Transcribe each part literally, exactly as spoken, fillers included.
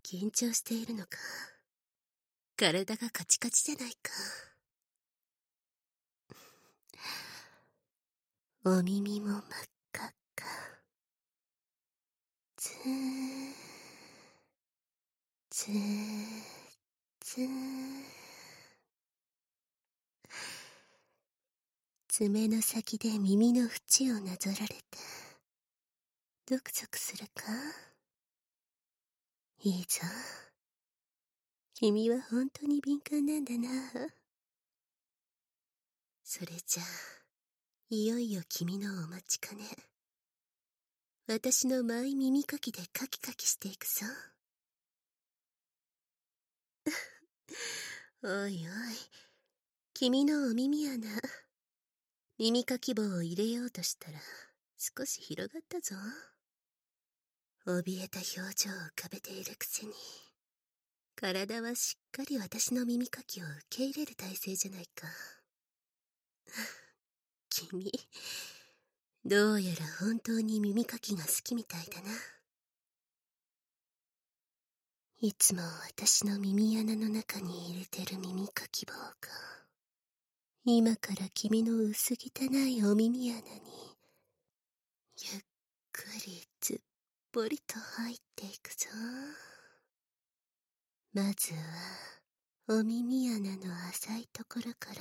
緊張しているのか。体がカチカチじゃないか。お耳も真っ赤っか。ずーずーずー爪の先で耳の縁をなぞられてゾクゾクするか。いいぞ。君は本当に敏感なんだな。それじゃあいよいよ君のお待ちかね。私のマイ耳かきでカキカキしていくぞ。おいおい、君のお耳穴、耳かき棒を入れようとしたら少し広がったぞ。怯えた表情を浮かべているくせに、体はしっかり私の耳かきを受け入れる体勢じゃないか。君、どうやら本当に耳かきが好きみたいだな。いつも私の耳穴の中に入れてる耳かき棒が、今から君の薄汚いお耳穴にゆっくりずっぽりと入っていくぞ。まずはお耳穴の浅いところから。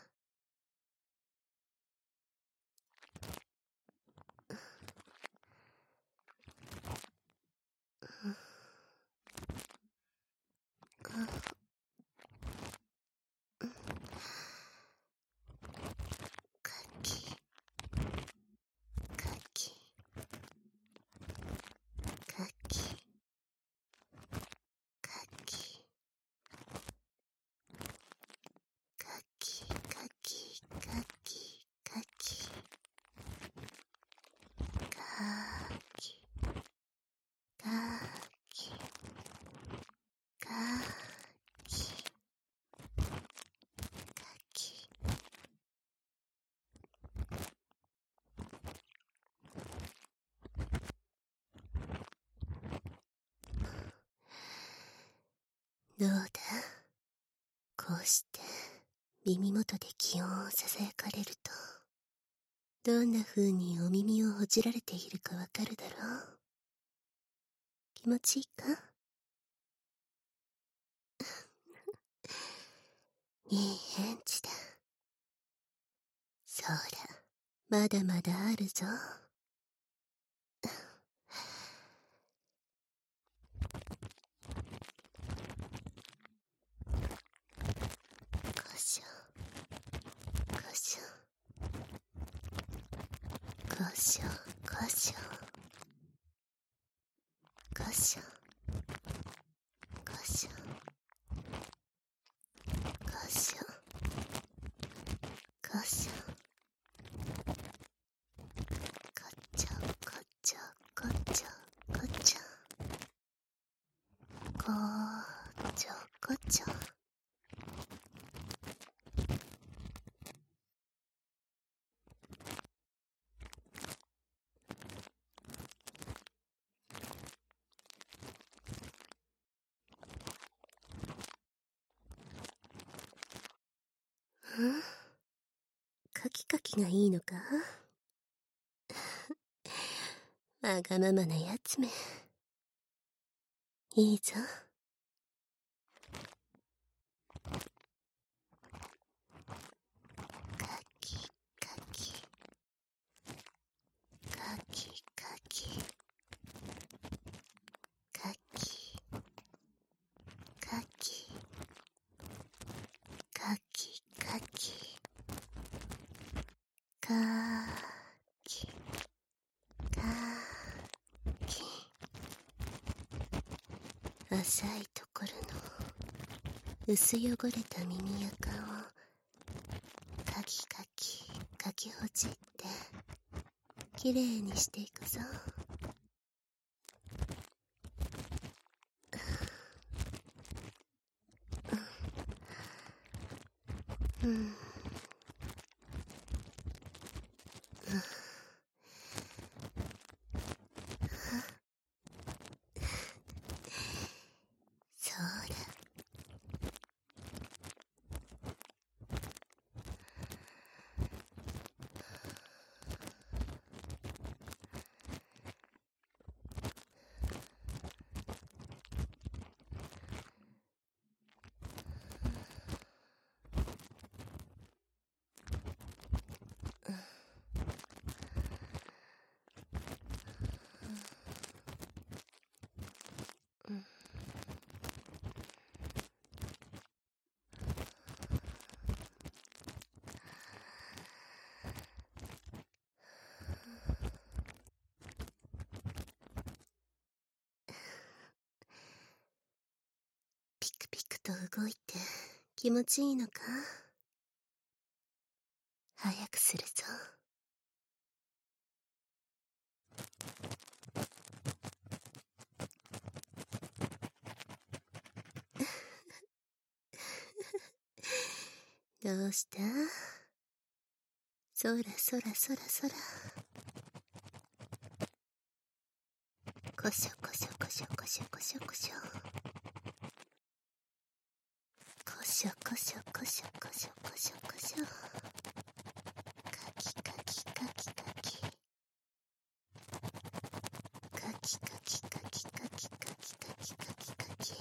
かきかきかきかきかきかきかきかきかきかきかきかき。どうだ、こうして耳元で気温をささやかれると、どんな風にお耳をほじられているかわかるだろう。気持ちいいか。いい返事だ。そうだ、まだまだあるぞ。こしょこしょこしょこしょこしょこしょこしょこしょこちょこちょこちょこちょこちょこちょ。ん？カキカキがいいのか。わがままなやつめ。いいぞ。カキカキカキカキカキカキカキカキカキカキ。浅いところの薄汚れた耳垢をカキカキかきほじってきれいにしていくぞ。うん、 ピクピクと動いて気持ちいいのか？早くするぞ。どうした？そらそらそらそら。こしょこしょこしょこしょこしょこしょ。こしょこしょこしょこしょこしょこしょ。カキカキカキカキ。カキカキカキカキカキカキカキカキ。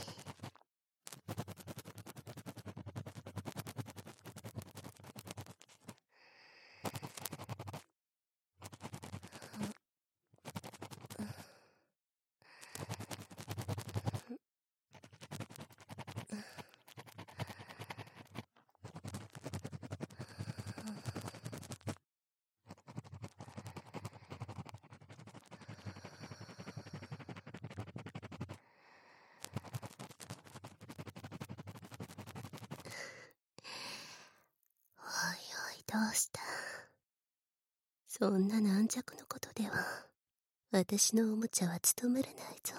おいおい、どうした？そんな軟弱のことでは私のおもちゃは務まらないぞ。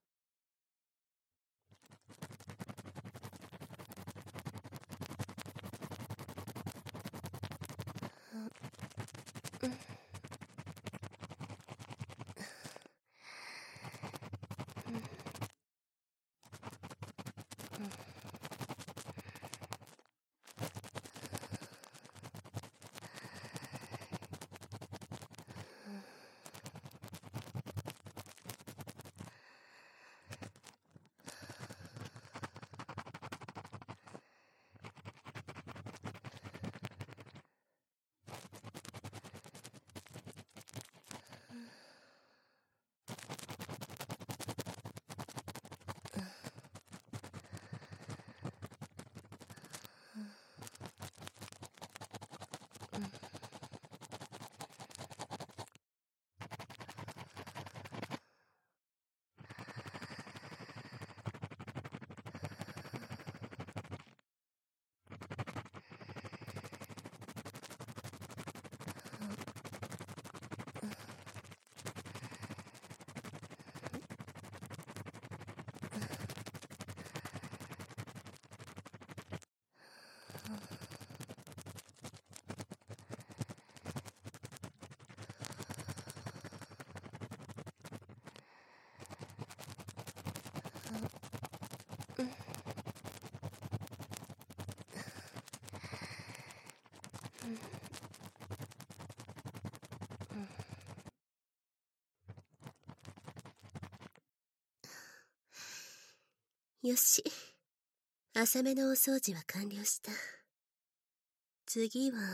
よし、浅めのお掃除は完了した。次は、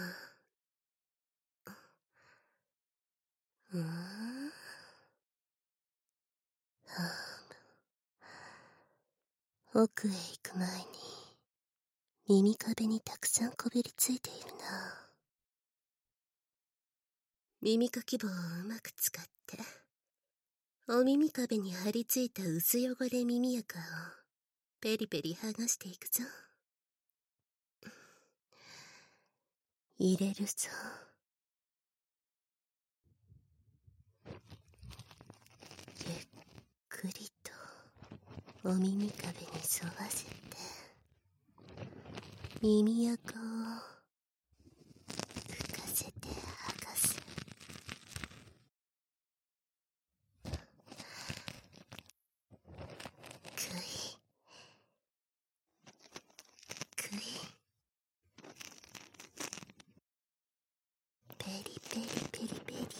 うーん、はぁ、奥へ行く前に耳壁にたくさんこびりついているな。耳かき棒をうまく使ってお耳壁に張り付いた薄汚れ耳垢をペリペリ剥がしていくぞ。入れるぞ。ゆっくりとお耳壁に沿わせて耳垢を浮かせて剥がす。くいくい、ペリペリペリペリ。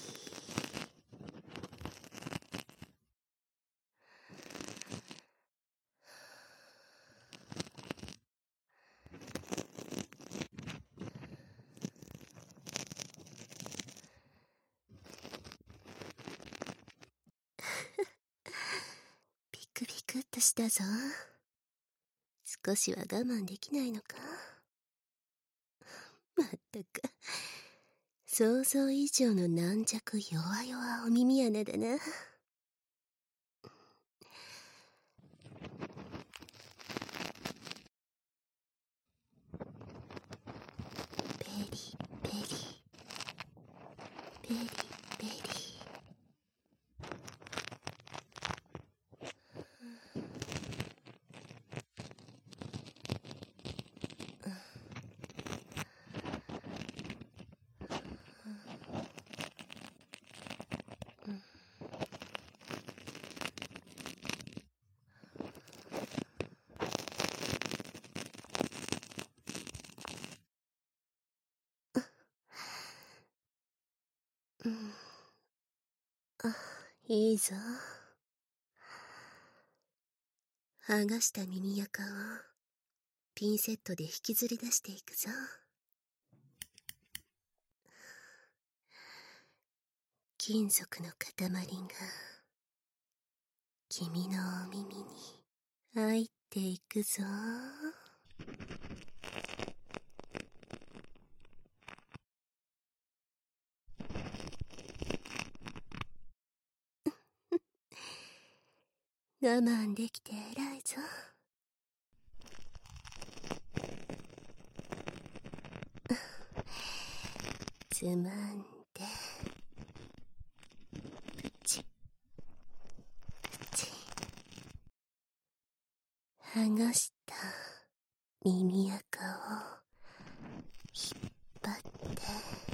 ピクピクっとしたぞ。少しは我慢できないのか？まったく、想像以上の軟弱弱々お耳穴だな。 ベリベリ。うん。あ、いいぞ。剥がした耳垢をピンセットで引きずり出していくぞ。金属の塊が君のお耳に入っていくぞ。我慢できて偉いぞ。つまんでプチプチ。剥がした耳垢を引っ張って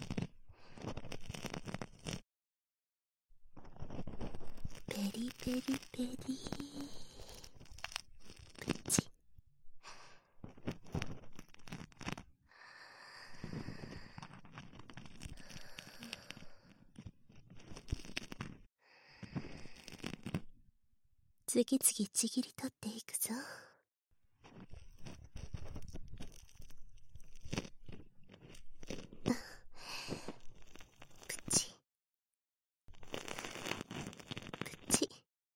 ペリペリペリプチ。次々ちぎり取っていくぞ。プチプチ。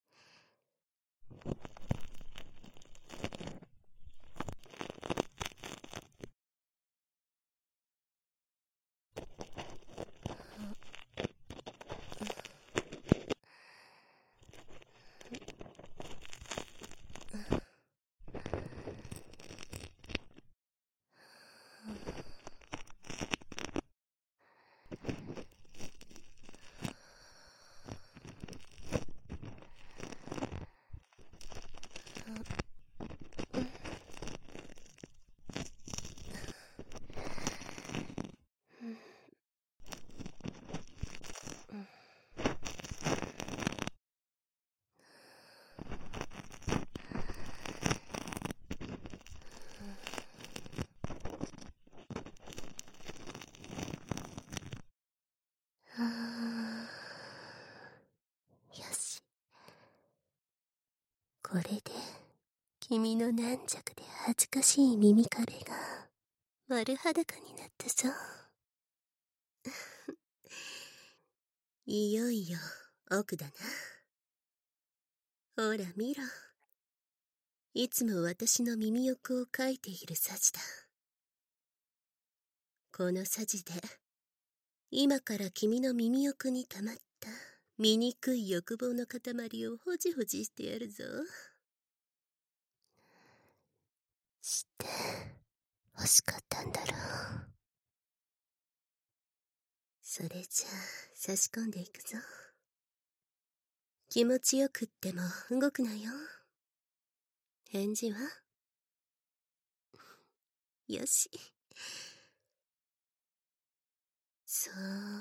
よし。これで君の軟弱で恥ずかしい耳壁が丸裸になったぞ。いよいよ奥だな。ほら見ろ。いつも私の耳欲をかいているサジだ。このサジで今から君の耳欲に溜まった醜い欲望の塊をほじほじしてやるぞ。知って欲しかったんだろう。それじゃあ差し込んでいくぞ。気持ちよくっても動くなよ。返事は？よし。そう。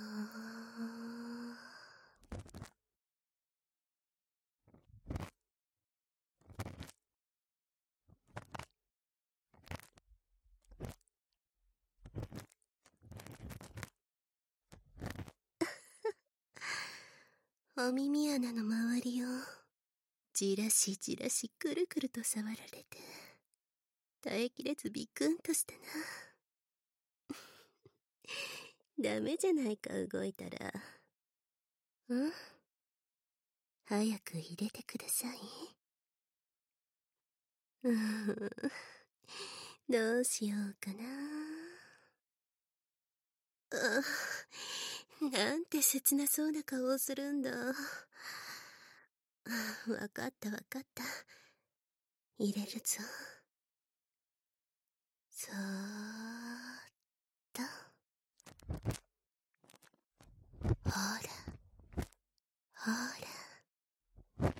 お耳穴の周りをじらしじらしくるくると触られて耐えきれずビクンとしたな。ダメじゃないか、動いたら。ん？早く入れてください。うーん、どうしようかな。あ、なんて切なそうな顔をするんだ。わかったわかった。入れるぞ。そーっと。 ほらほら。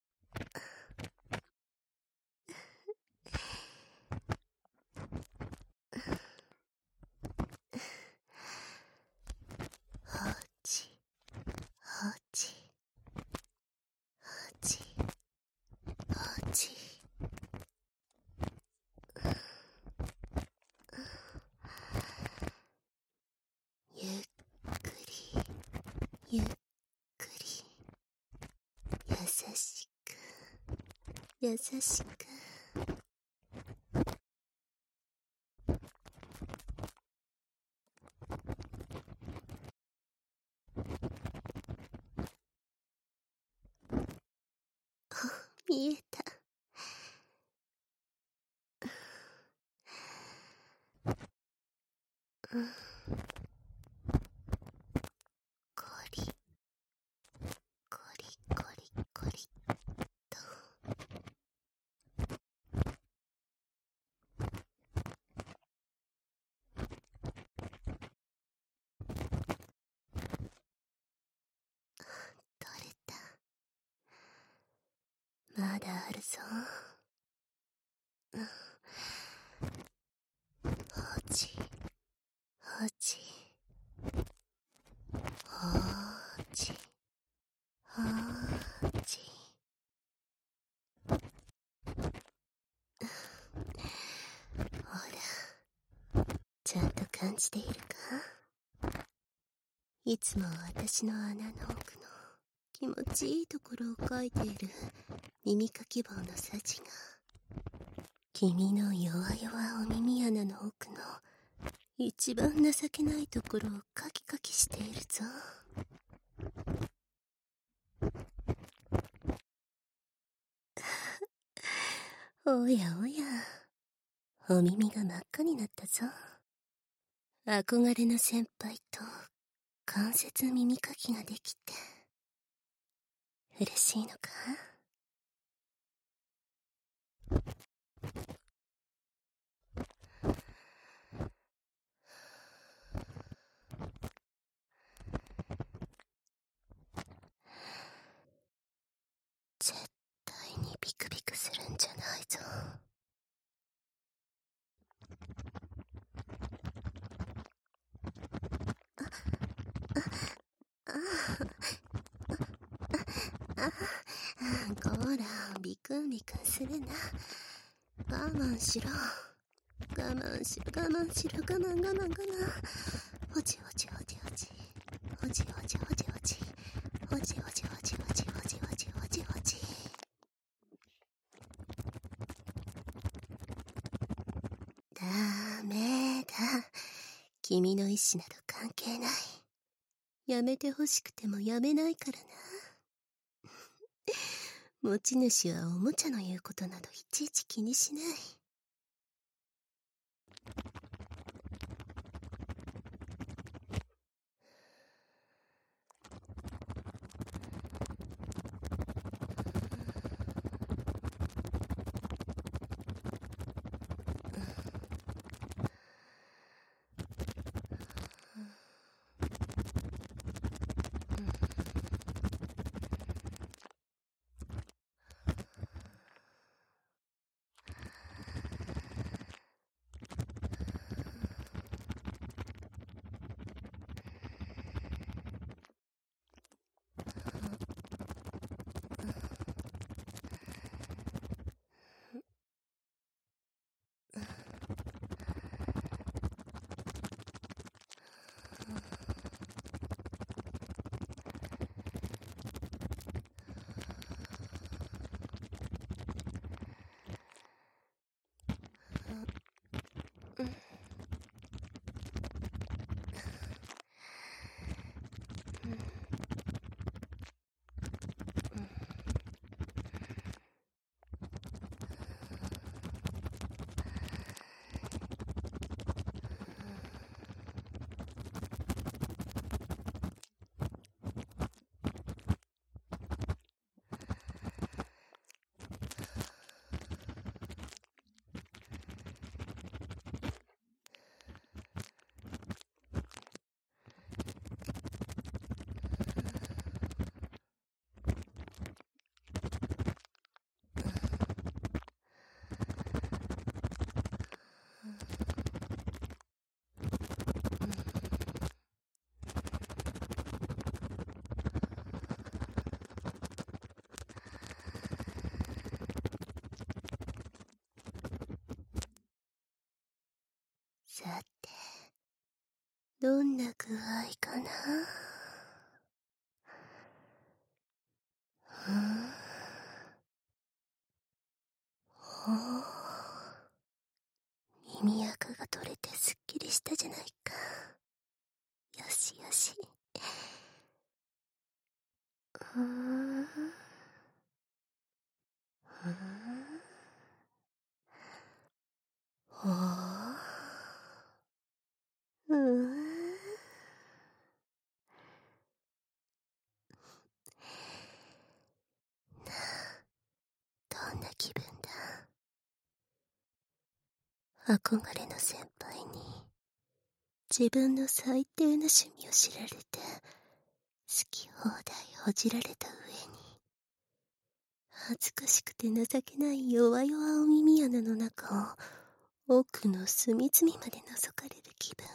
放置放置放置放置。ゆっくりゆっくり、優しく優しく。見えた。うん、コリコリコリコリと。取れた。まだあるぞ。うん、放置放置放置放置。ほら、ちゃんと感じているか？いつも私の穴の奥の気持ちいいところを描いている耳かき棒のさじが、君の弱々お耳穴の奥の一番情けないところをカキカキしているぞ。おやおや、お耳が真っ赤になったぞ。憧れの先輩と関節耳かきができて嬉しいのか？絶対にビクビクするんじゃないぞ。ああああ、こら、ビクンビクンするな。我慢しろ我慢しろ我慢しろ我慢我慢我慢。ほちほちほちほちほちほちほちほちほちほちほちほちほちほちほちほち。ダメだ。君の意志など関係ない。やめてほしくてもやめないからな。持ち主はおもちゃの言うことなどいちいち気にしない。 さて、どんな具合かな。ふん。ほう。耳垢が取れてすっきりしたじゃないか。よしよし。ふん。ふん。ほう。うーん。なあ、どんな気分だ。憧れの先輩に自分の最低な趣味を知られて、好き放題ほじられた上に、恥ずかしくて情けない弱々お耳穴の中を奥の隅々まで覗かれる気分は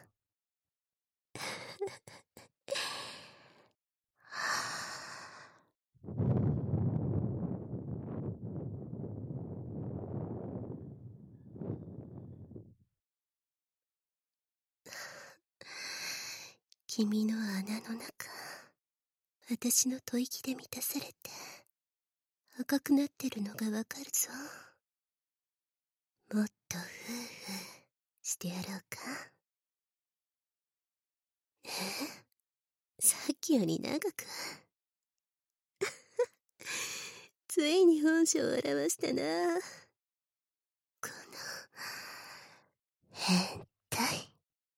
君の穴の中、私の吐息で満たされて赤くなってるのがわかるぞ。もっとフーフーしてやろうか。え、さっきより長くついに本性を現したな、この変態。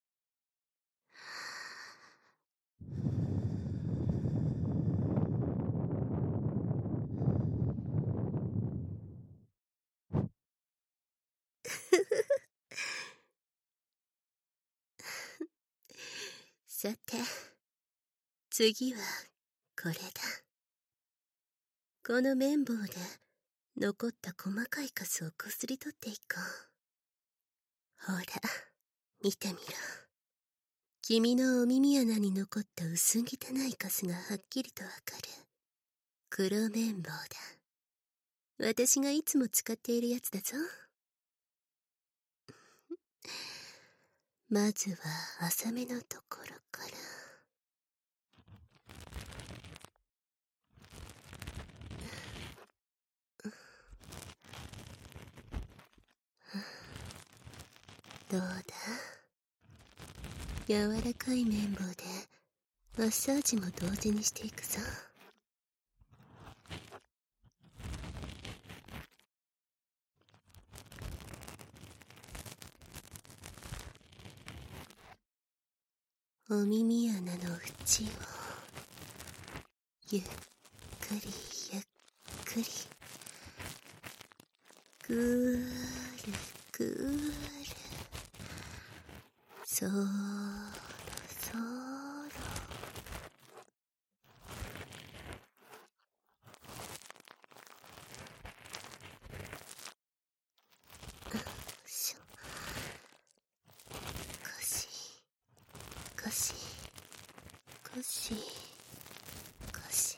さて、次はこれだ。この綿棒で残った細かいカスをこすり取っていこう。ほら、見てみろ。君のお耳穴に残った薄汚いカスがはっきりとわかる黒綿棒だ。私がいつも使っているやつだぞ。まずは浅めのところから。どうだ、柔らかい綿棒でマッサージも同時にしていくぞ。お耳穴の縁をゆっくりゆっくりぐーるぐーる、そろそろしょ、ゴシゴシゴシゴシ。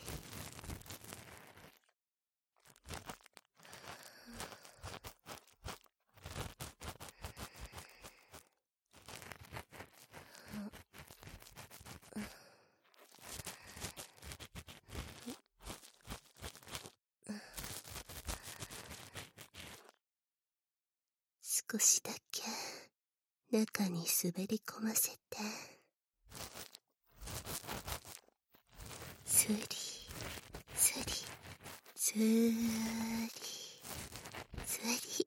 少しだけ中に滑り込ませて、スリスリスリスリ。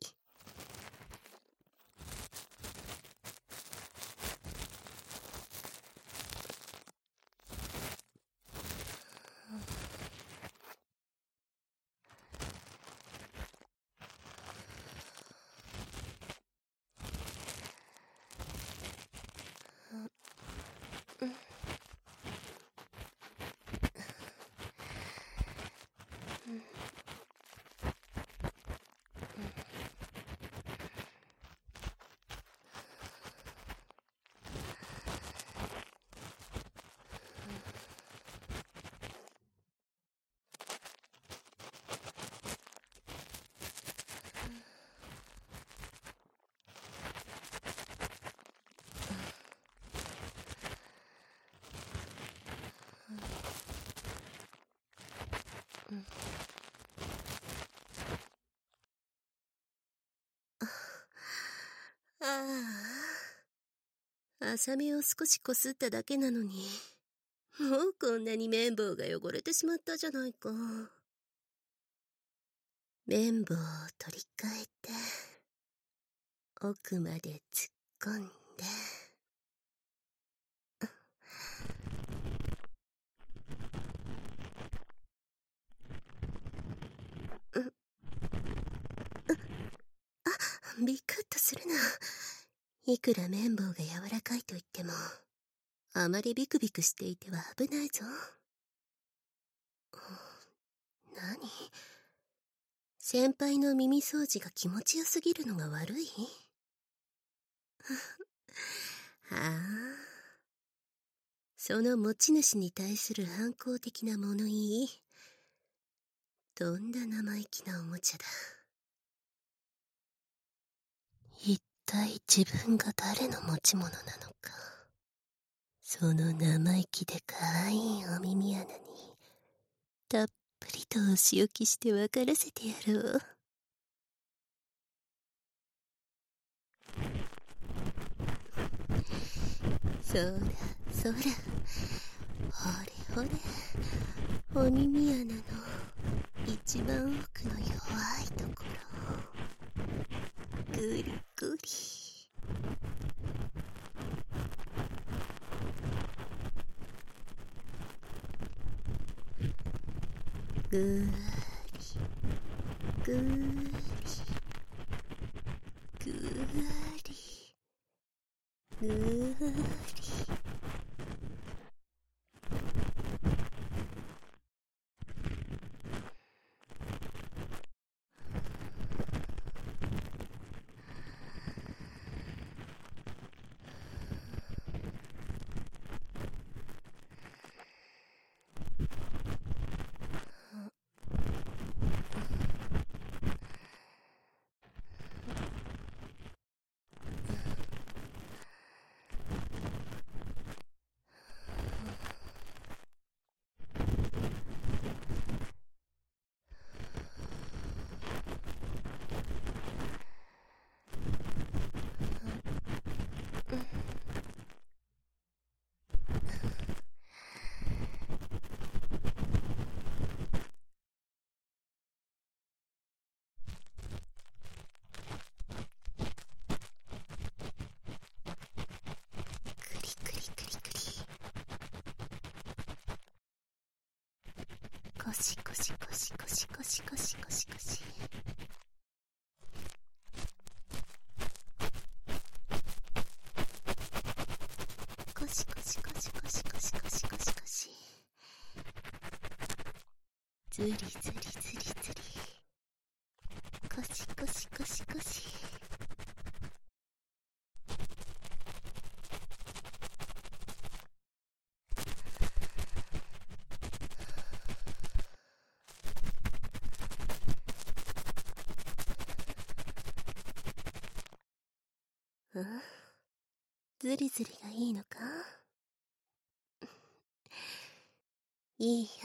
ああ、浅めを少しこすっただけなのに、もうこんなに綿棒が汚れてしまったじゃないか。綿棒を取り替えて、奥まで突っ込んで、う、う、あ、ビクッとするな。いくら綿棒が柔らかいと言っても、あまりビクビクしていては危ないぞ。何？先輩の耳掃除が気持ちよすぎるのが悪い？はあ。その持ち主に対する反抗的な物言い。とんだ生意気なおもちゃだ。一体自分が誰の持ち物なのか。その生意気で可愛いお耳穴に、たっぷりとお仕置きして分からせてやろう。そらそら、ほれほれ、お耳穴の一番奥の弱いところをぐりぐり。ぐーりぐーりぐーりぐーり。コシコシコシコシコシコシコシコシ。コシコシコシコシコシコシコシコシ。ズリズリズリズリ。コシコシコシコシ。うん？ズリズリがいいのか？いいよ。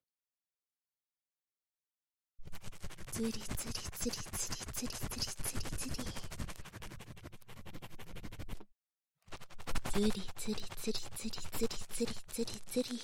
ズリズリズリズリズリズリズリズリ。ズリズリズリズリズリズリズリズリ。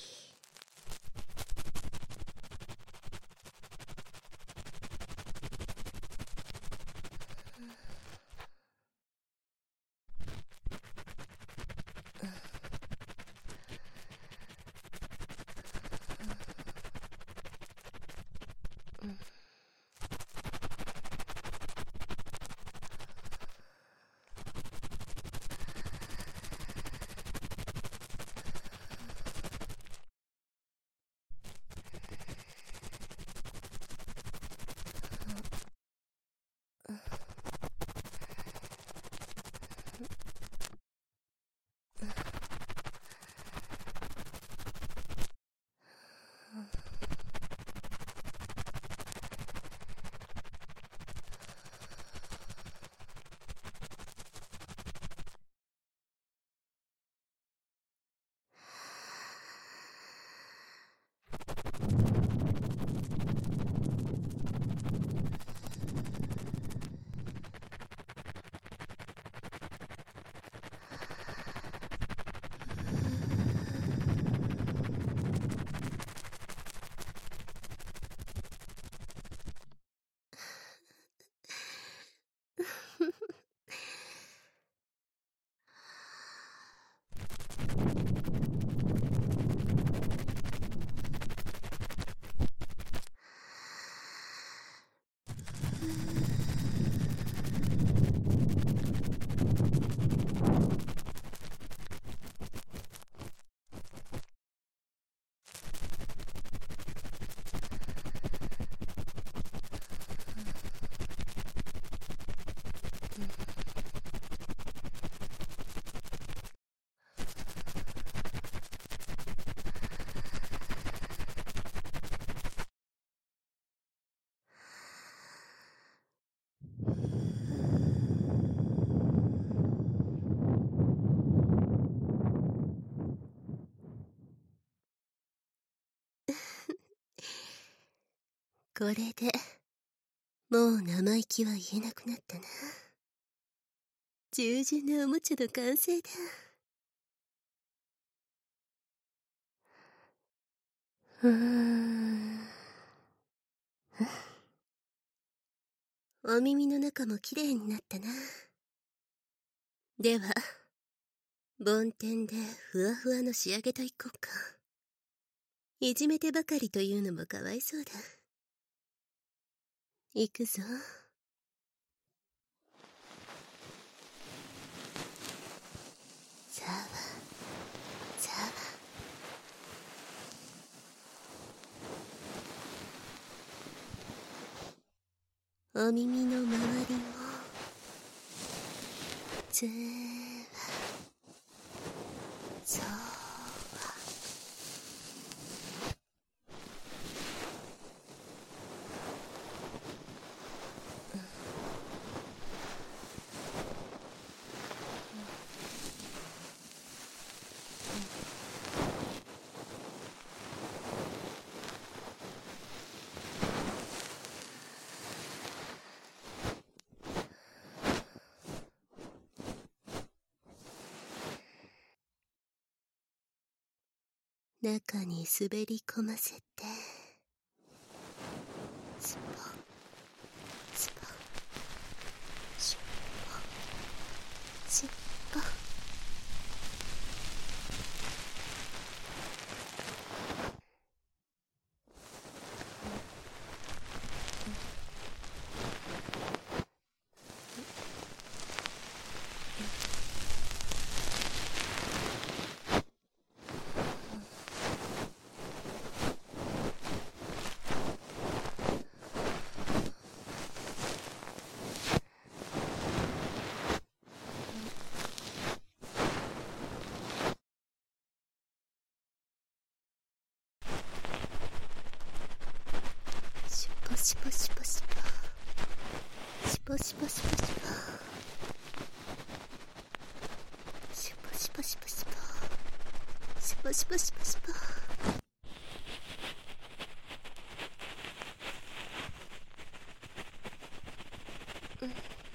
これで、もう生意気は言えなくなったな。従順なおもちゃの完成だ。うーん。お耳の中もきれいになったな。では、梵天でふわふわの仕上げといこうか。いじめてばかりというのもかわいそうだ。行くぞ。さあ、さあ。お耳の周りも、ずーわ、そうわ。中に滑り込ませて、スポン、スポン、シュッポン、シュッポン。シュポシュポシュポシュポ。シュポシュポシュポシュポ。シュポシュポシュポシュポ。シュポシュポシュポシュポ。うん。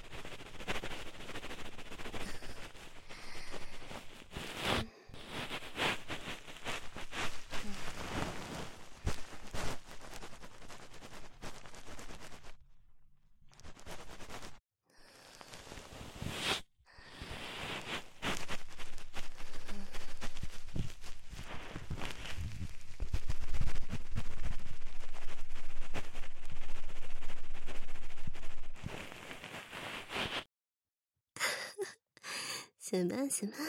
すまんすまん。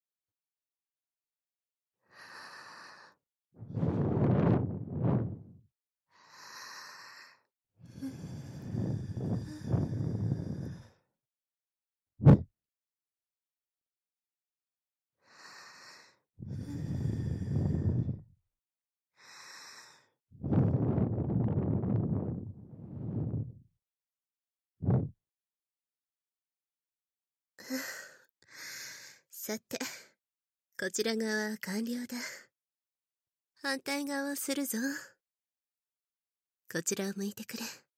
さて、こちら側は完了だ。反対側をするぞ。こちらを向いてくれ。